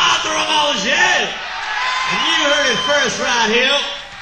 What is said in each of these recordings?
Arthur Ramones, yeah! And you heard it first right here.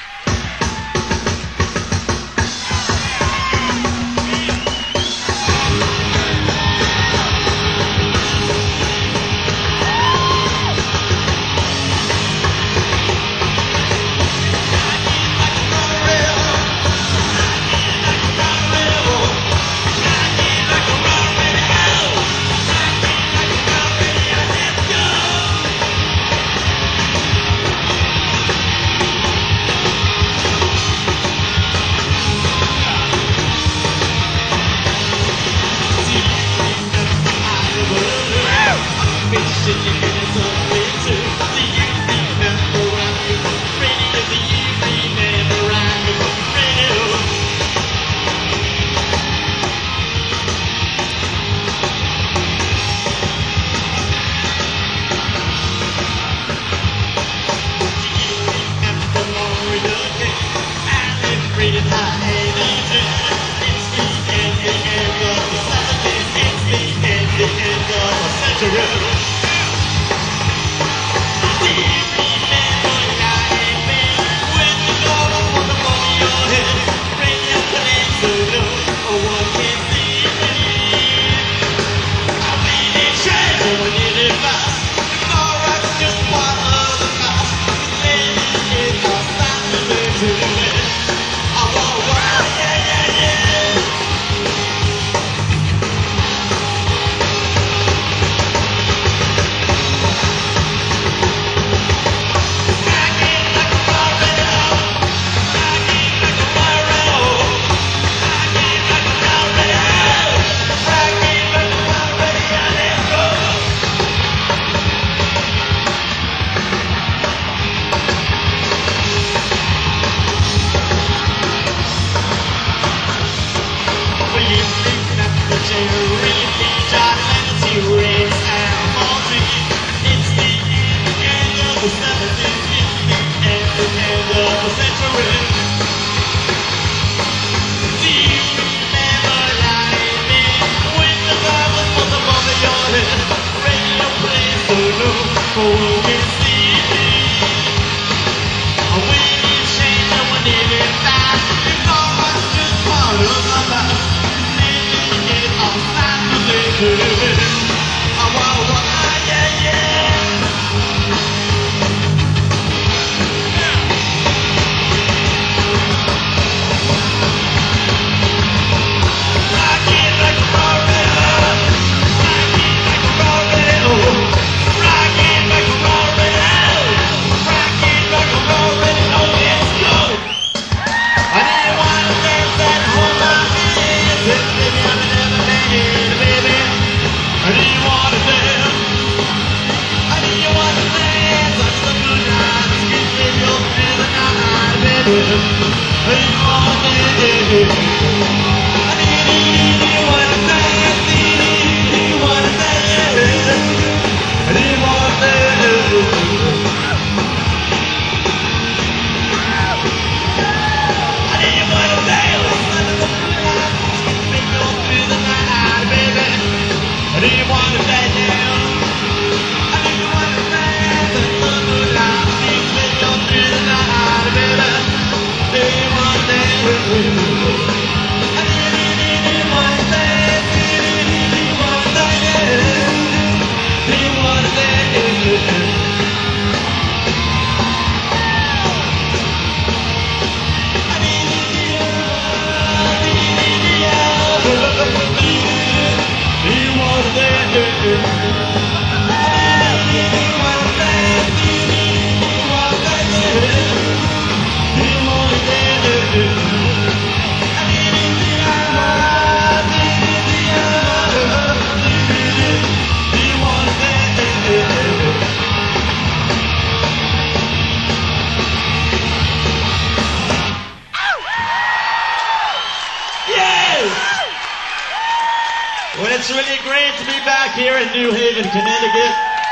Well, it's really great to be back here in New Haven, Connecticut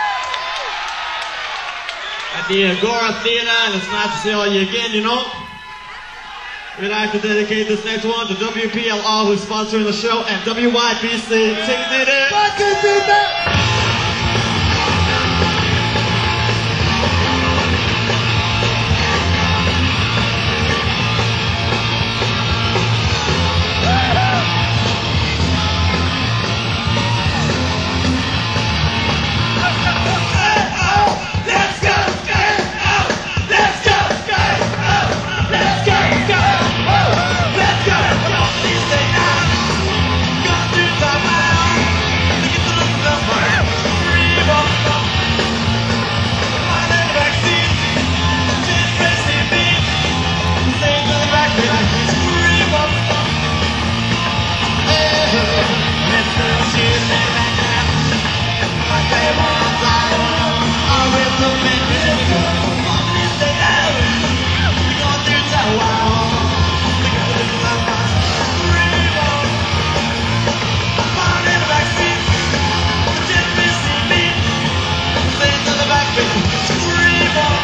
at the Agora Theater, and it's nice to see all you again, you know. We'd like to dedicate this next one to WPLR, who's sponsoring the show, and WYBC. Take it in. what they want, I don't know. Our rhythm and rhythm, woman is the love. We go through the wow. We got a little love, reborn. Born in the backseat, didn't miss me. Stay to the back, baby, reborn.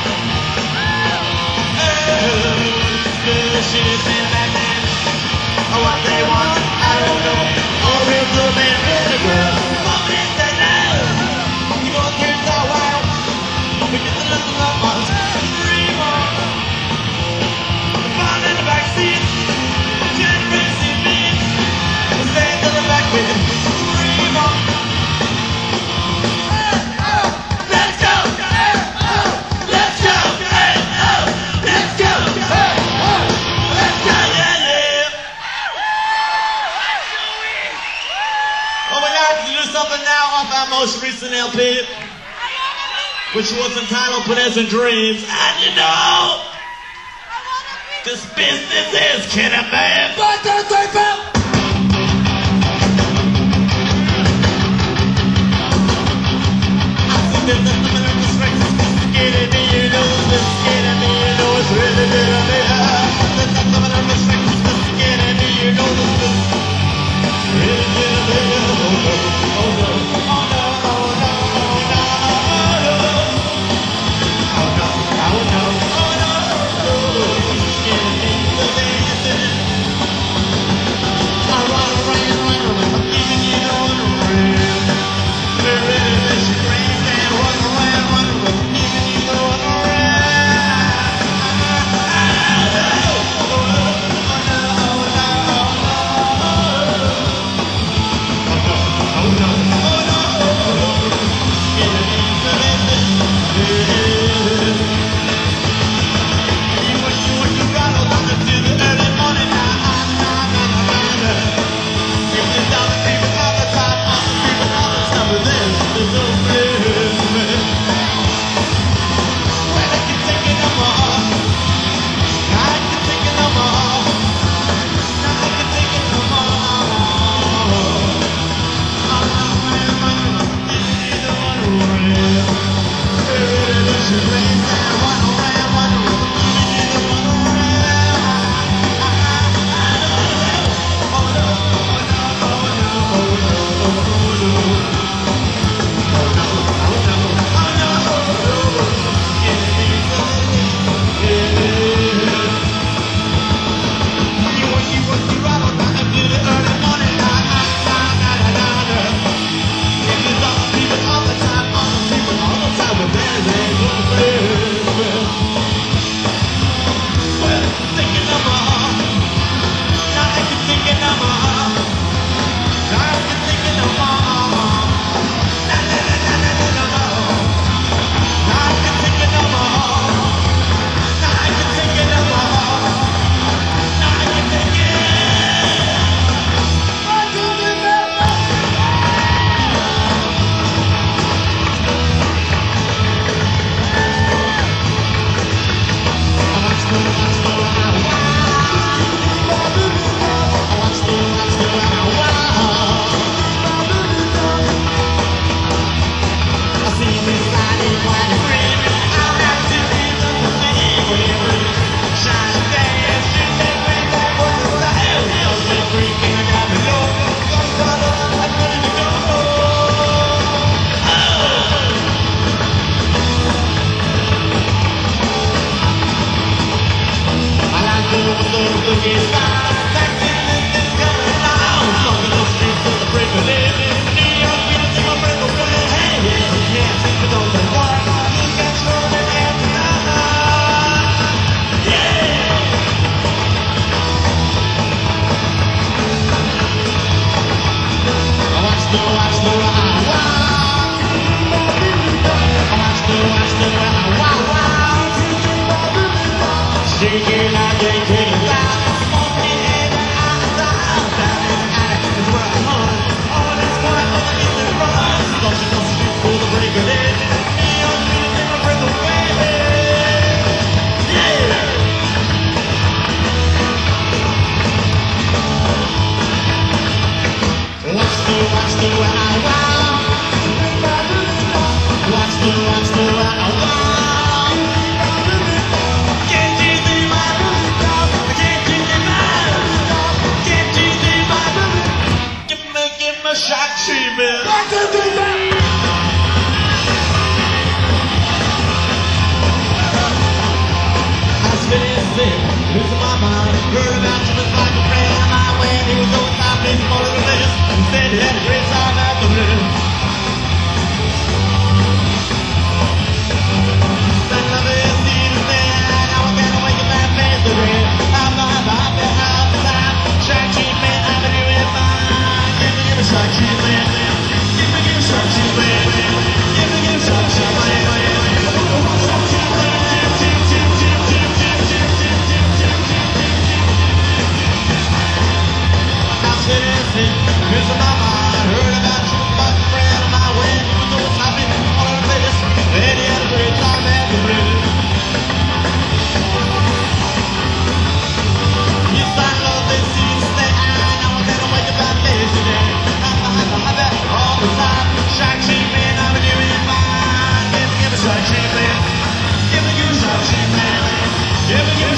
Shit been back then. What they want, I don't know. All rhythm and rhythm, woman is the love. We go through the wow. We get the little love on reborn. Born in the backseat, didn't miss me. Stay to the back, baby, reborn. Let's go! Let's go! Let's go! Well, we're going to do something now off our most recent LP, which was entitled Pedestrian Dreams. And you know, this business is killing me. 1, 2, 3, 4. Run around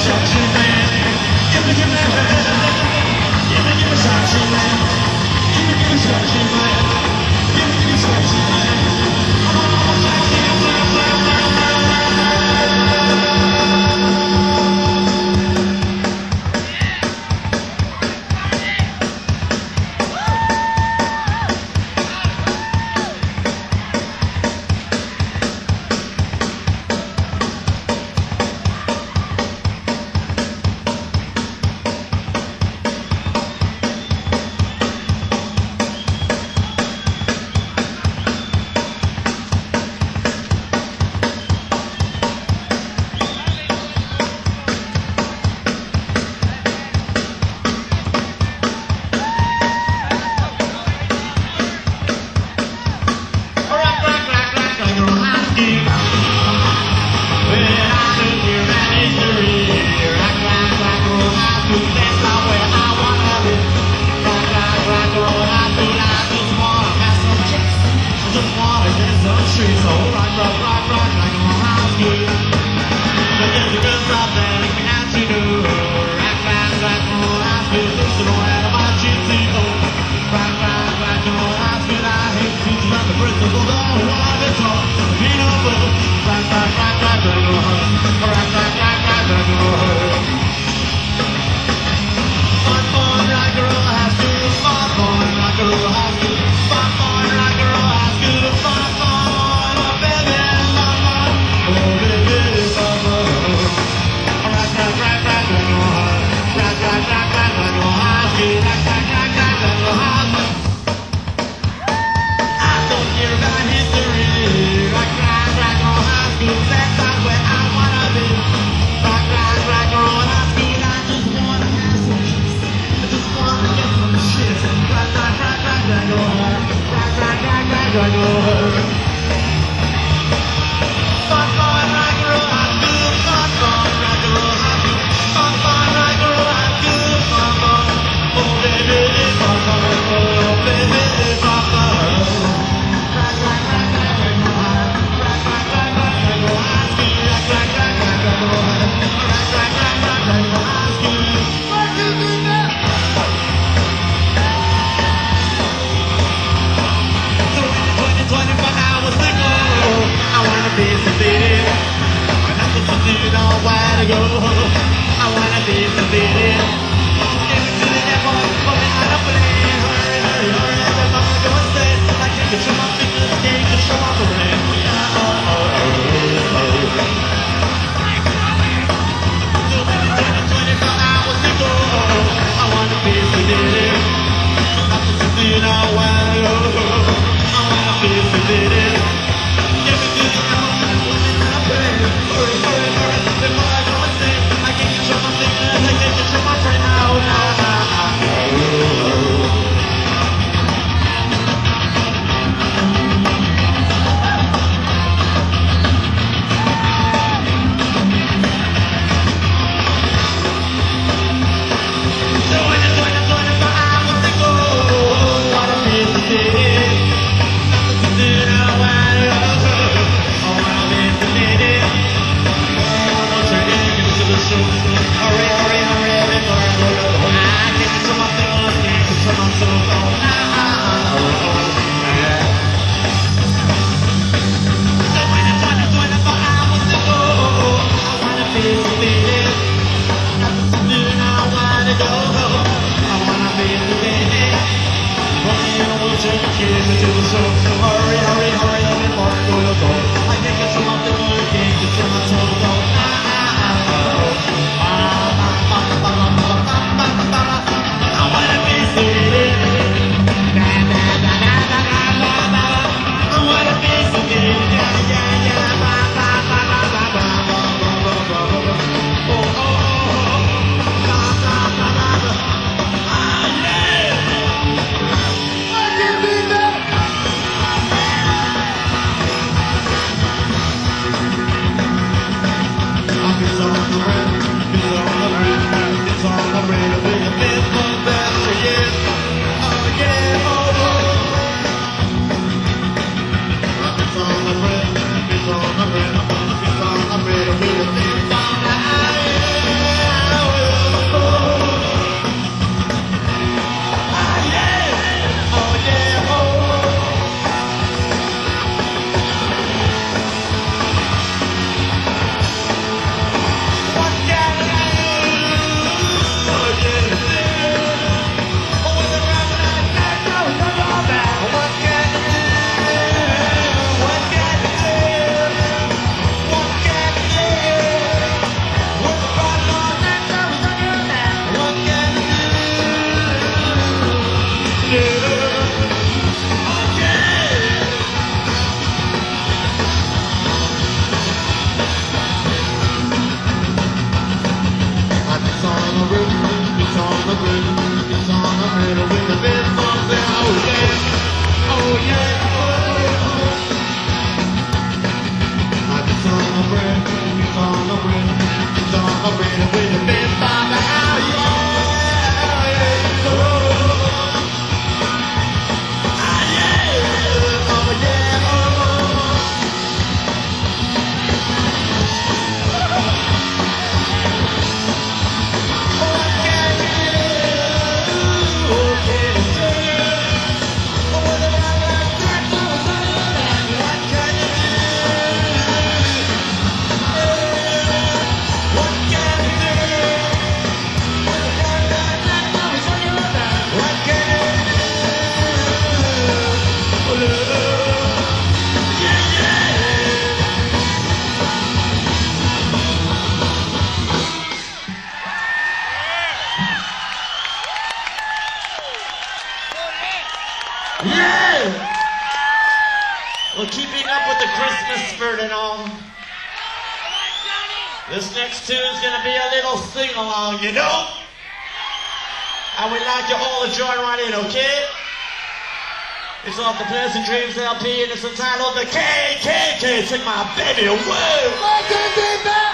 sexy man. Give me sexy man. Give me sexy man. Give me sexy man. I'm a sexy the spurting on. This next tune's gonna be a little sing-along, you know? And we'd like you all to join right in, okay? It's off the Pleasant Dreams LP and it's entitled The KKK. Take my baby away.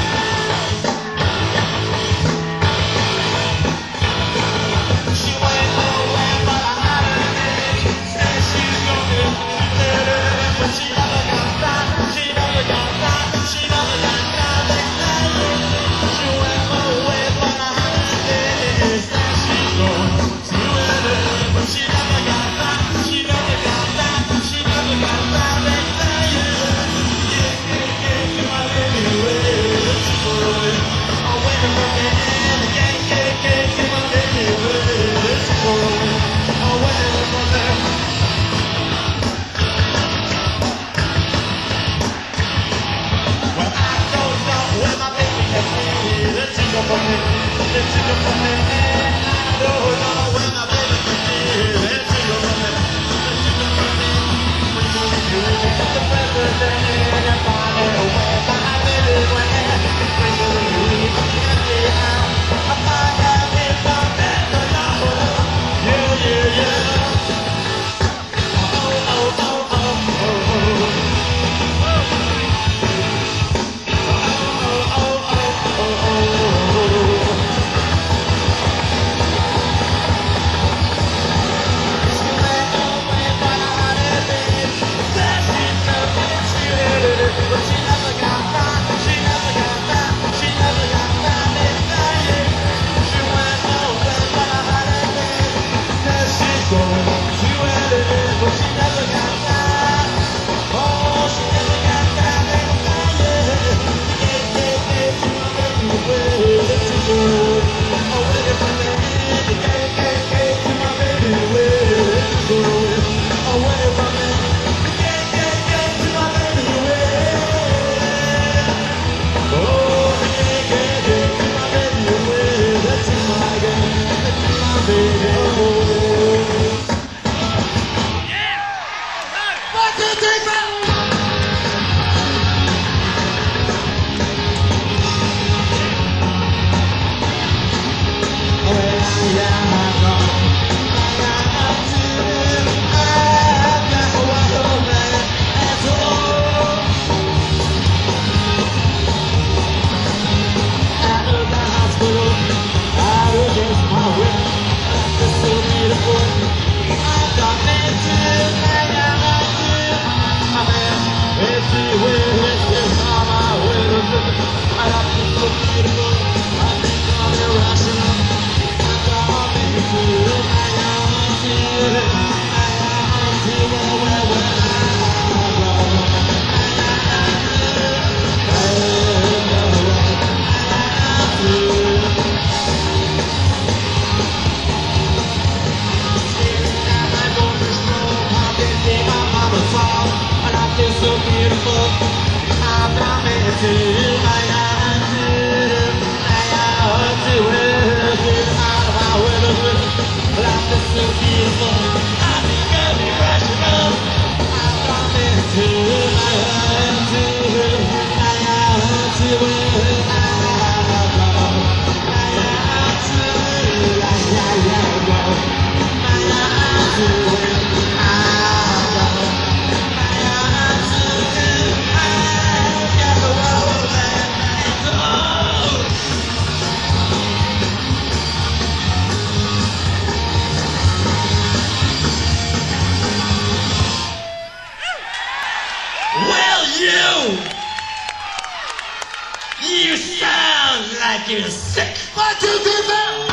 You sound like you're sick. 1, 2, 3, 4.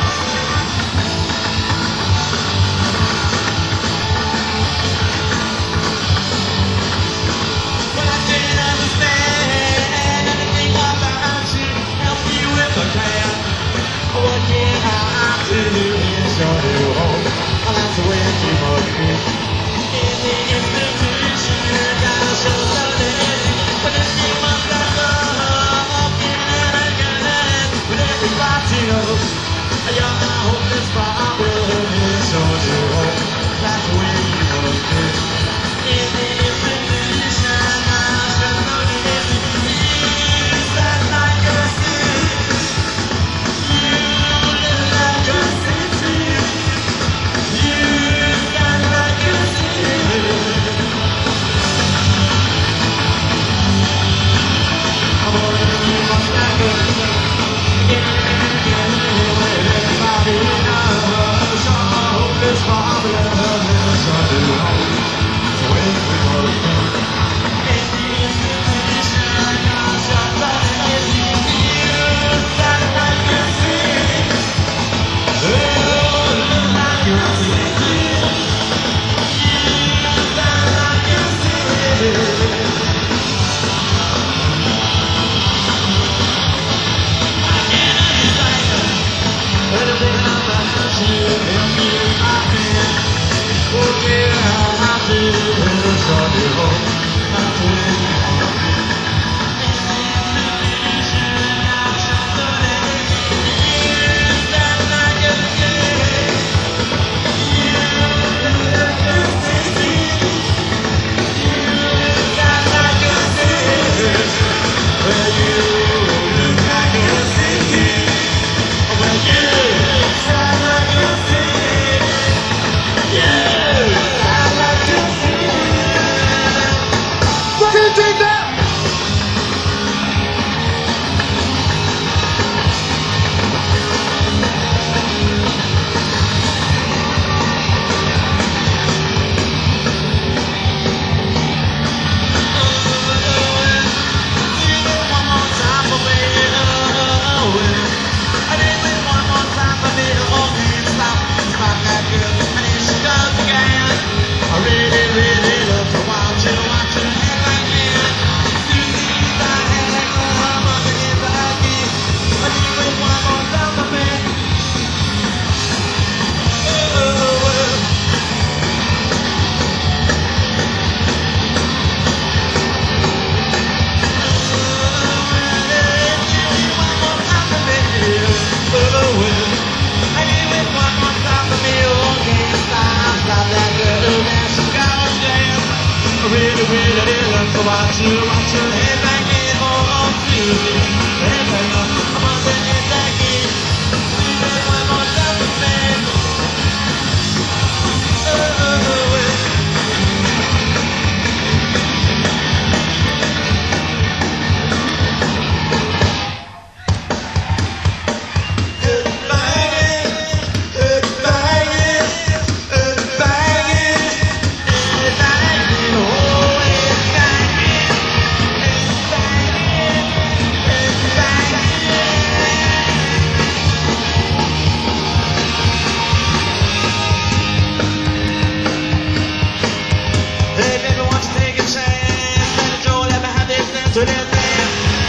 to that dance.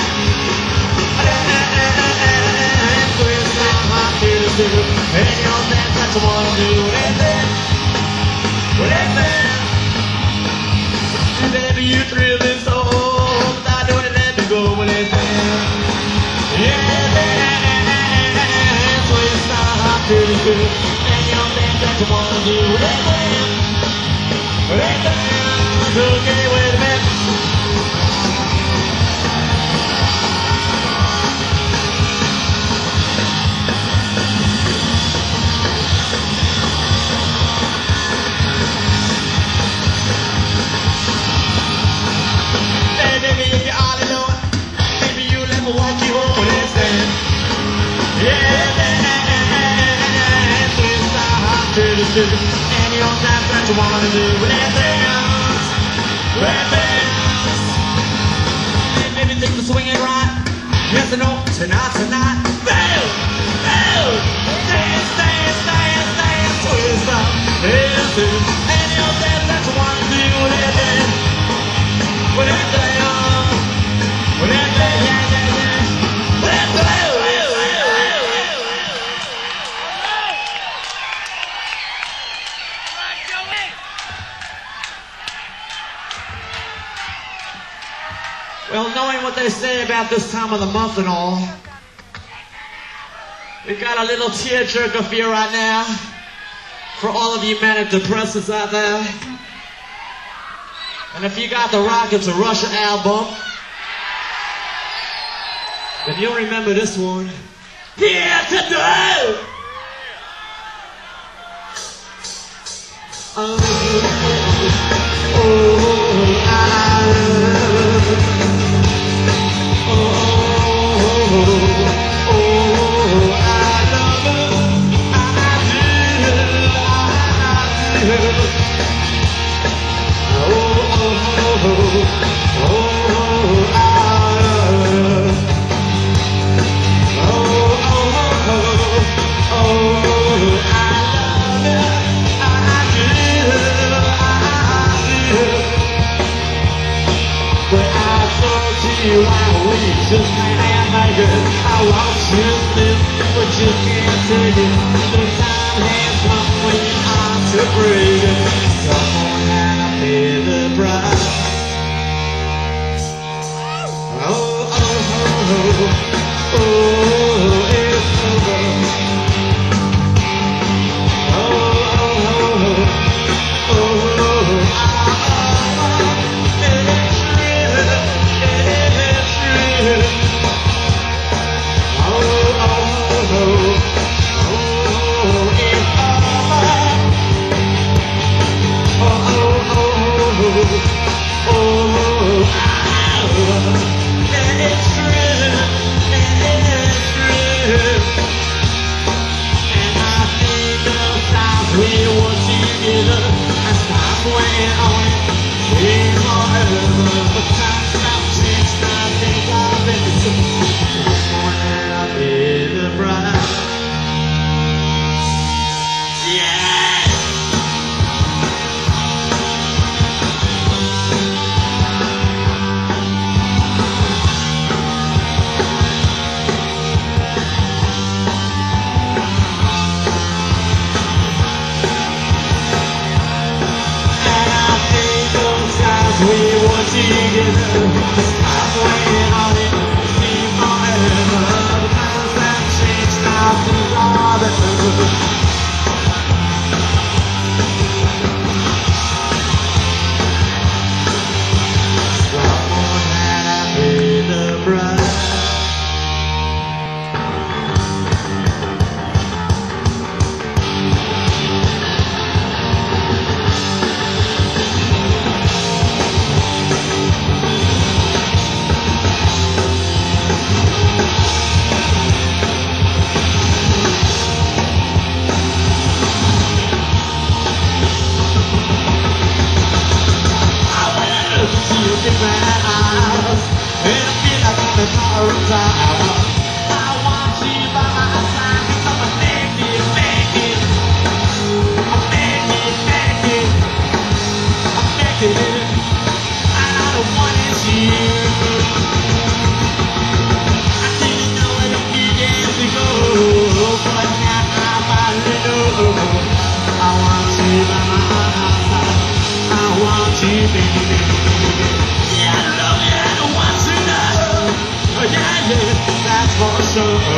Twist my heart to the zoo. And you'll dance like you wanna do that dance. That dance. Baby, you thrill me so. Without doing it, let me go with that dance. Yeah, dance. Twist my heart to the zoo. And you'll dance like you wanna do that dance. That dance. Okay, wait a minute. And you'll dance that you wanna do with that dance, that dance. And maybe think the swinging right. Yes or no? Tonight, tonight. Boom, boom. Dance, dance, dance, dance. Twist up, dance, and you'll dance that you wanna do with that dance, with that dance, with that dance, yeah, yeah, yeah. With that dance. Well, knowing what they say about this time of the month and all, we've got a little tearjerker for you right now, for all of you manic depressants out there. And if you got the Rockets of Russia album, then you'll remember this one. Here to do! Just can't make it. I lost you this, but you can't take it. The time has come when I'm to break it. Someone had to pay the price. Oh, oh, oh, oh, oh, it's over. Oh, oh, oh, oh, oh, it's real, it's real. I don't want it to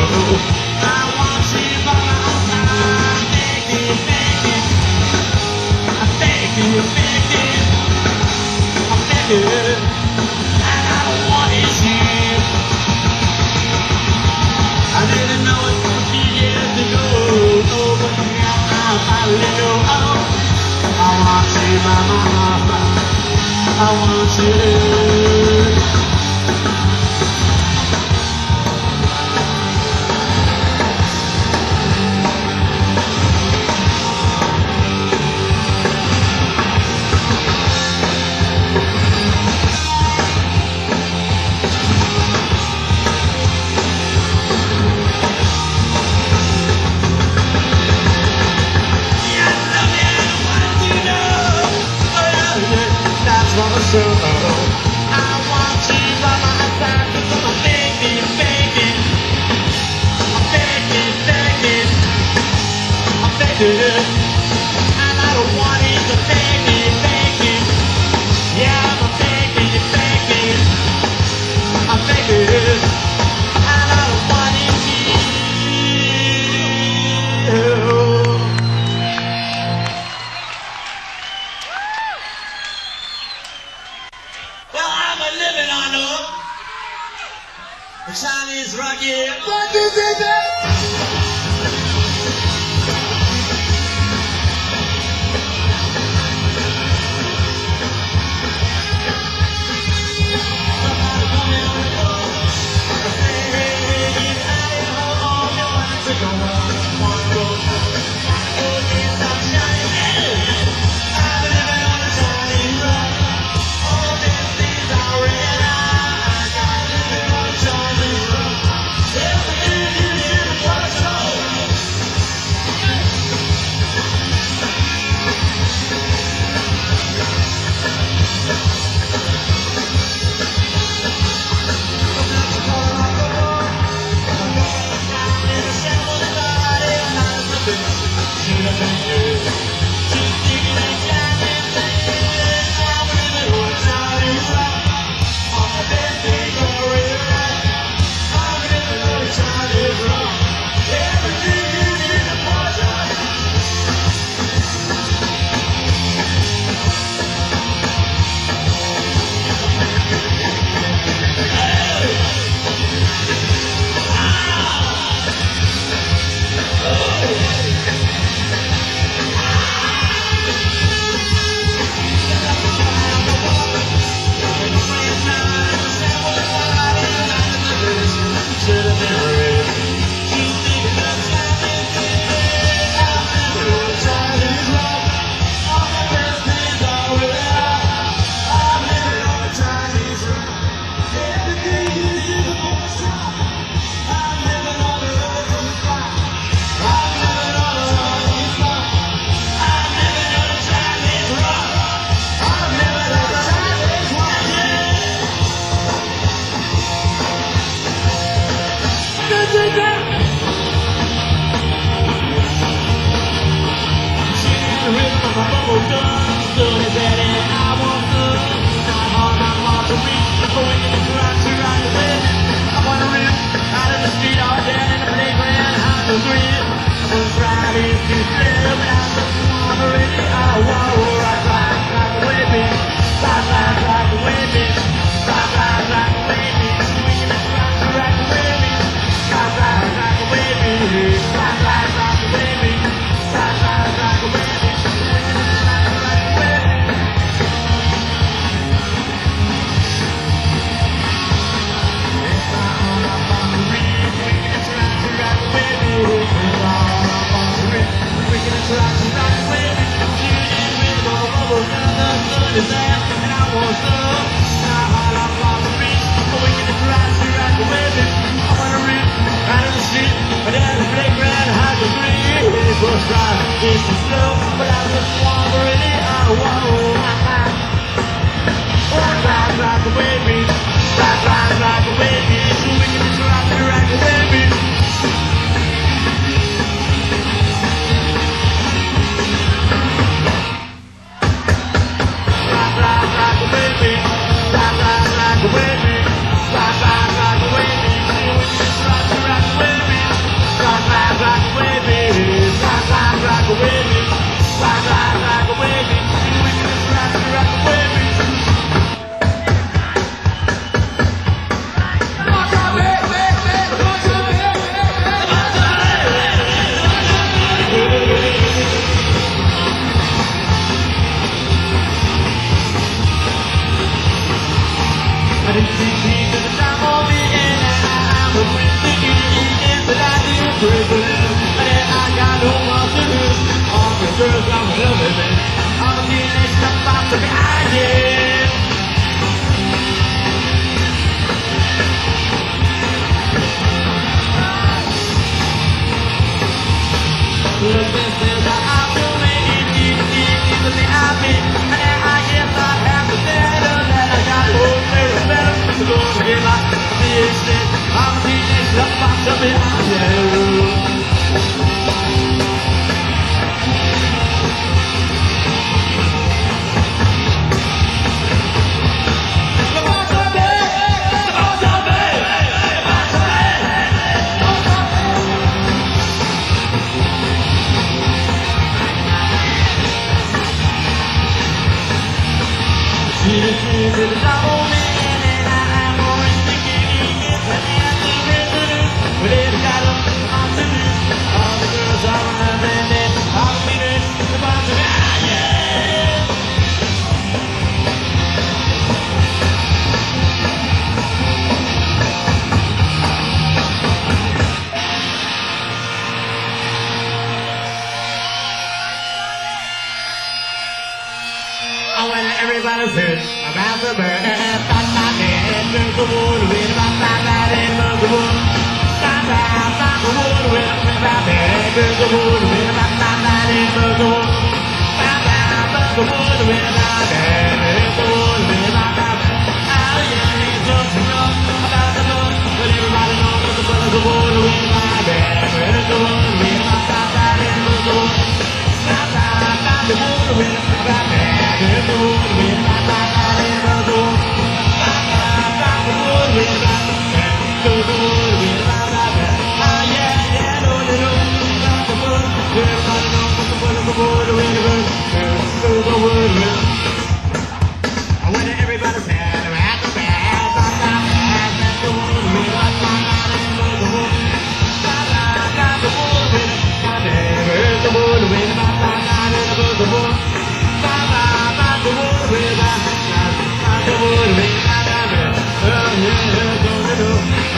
I want you by my side. Baby, baby, baby, baby, baby, and I wanted you. I didn't know it a few years ago, oh, but now I finally know. I want you by my side. I want you. So, I want you by my side, 'cause I'm begging, begging, I'm begging, begging, I'm begging, and I don't want it to begging, begging, yeah, I'm begging, begging, I'm begging, and I don't want it to. Living on the Chinese rock, yeah. What is it? to the time of me, and I'm a friend to you, and but I do break a little, and I got no more to lose. All the girls I'm loving, man. I'm a teenage stuff about to be hiding. Look, this is how I feel, man. Even the happy, and I guess I have to better that I got to better. So go to get my business. I'm a teenage stuff about to be hiding. Everybody's hurt about the bird. Move the wood with my body, move the wood. Move the wood with my body, move the wood with my body, move the wood. Move the wood with my body, move the wood with my body. Oh yeah, it's just enough about the book, but everybody knows that the brother's the wood with my body, move the wood with my body, move the wood. Move the wood with my body, move the wood with my body, move the wood. I went to everybody's head around the back, the wood with my body, the wood. The wood with my body, the wood with my body, the wood. The wood with my body, the wood with my body.